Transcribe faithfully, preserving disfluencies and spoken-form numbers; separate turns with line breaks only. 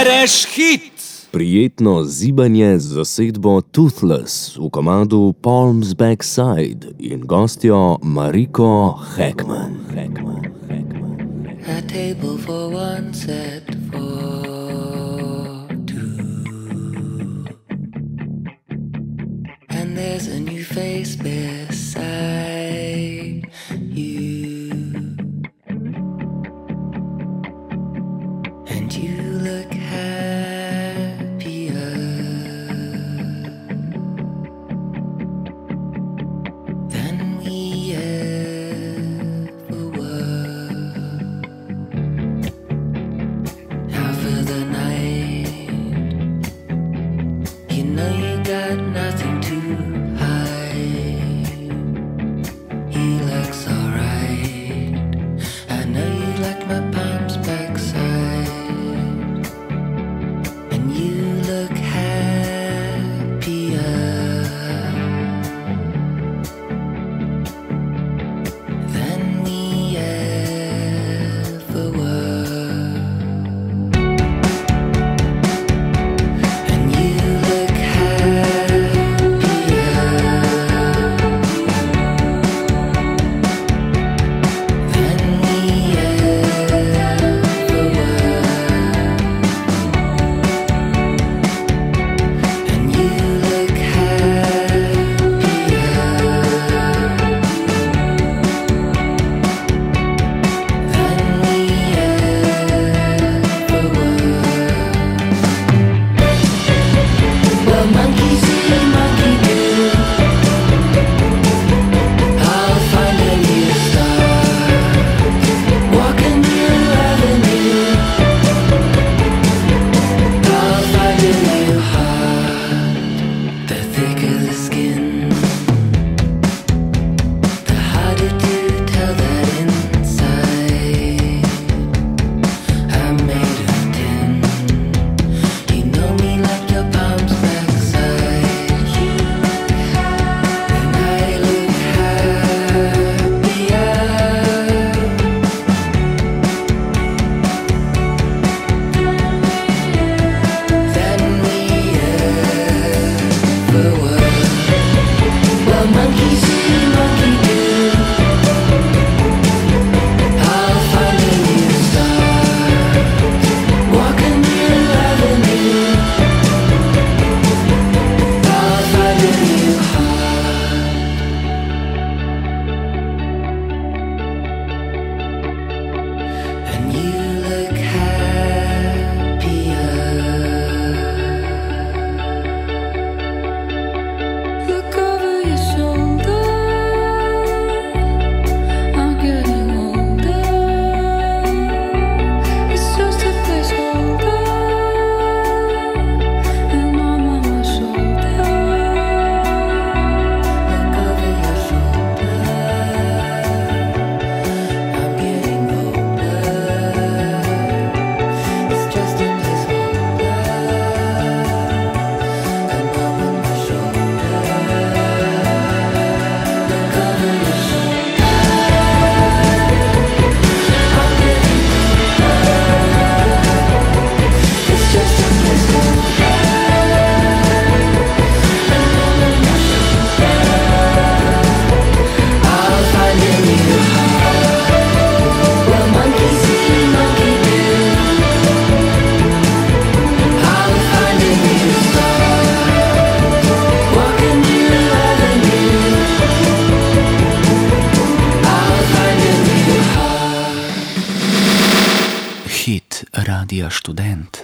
bereš hit!
Prijetno zibanje z zasedbo Toothless v komadu Palms Backside in gostjo Mariko Heckman. Heckman, Heckman.
A table for one set for two. And there's a new face beside you. And you look happier than we ever were. Out for the night, you know you got nothing to hide. He looks alright. I know you like my palms backside.
Hit Radia Študent.